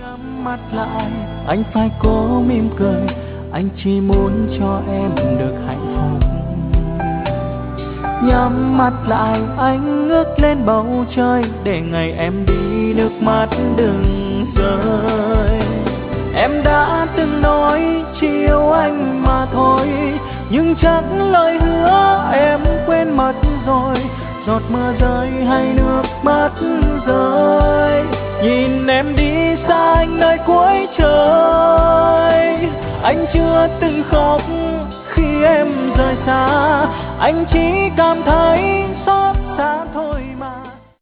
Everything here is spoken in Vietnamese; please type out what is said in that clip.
Nhắm mắt lại, anh phải cố mỉm cười, anh chỉ muốn cho em được hạnh phúc. Nhắm mắt lại, anh ngước lên bầu trời, để ngày em đi nước mắt đừng rơi. Em đã từng nói chỉ yêu anh mà thôi, nhưng chắc lời hứa em quên mất rồi. Giọt mưa rơi hay nước mắt rơi, nhìn em đi xa anh nơi cuối trời. Anh chưa từng khóc khi em rời xa, anh chỉ cảm thấy